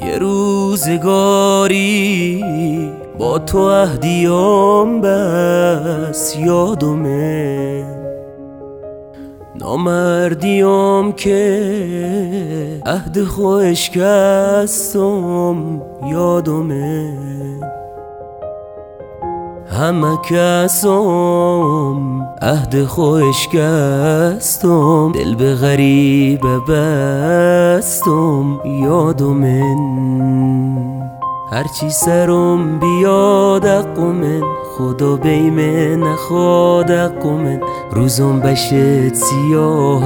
یه روزگاری با تو عهدیام بس یادمه، نامردیام که عهد خو شکستم یادمه، همه کسام عهد خو شکستم، دل به غریبه بستم یادمه، هرچی سرم بیاد قمن خدا بیمه نخواد قمن، روزم بشت سیاه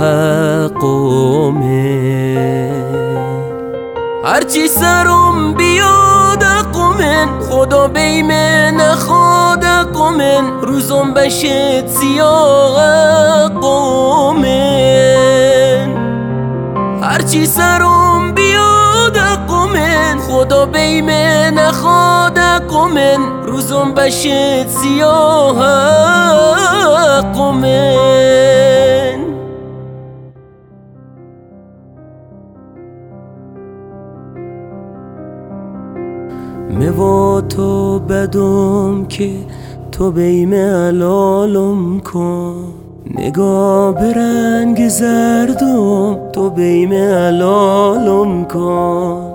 قمن، هرچی سرم بیاد قمن خدا بیمه نخواد قمن، روزم بشت سیاه قمن، هرچی سرم بیاد قمن خدا بیمه نخواد قمن، روزم بشت سیاه قمن. موا تو بدم که تو بیمه علالم کن، نگاه به رنگ زردم تو بیمه علالم کن،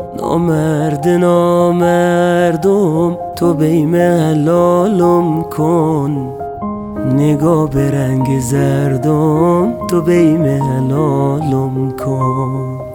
نامردم تو بیمه علالم کن، نگاه به رنگ زردم تو بیمه علالم کن.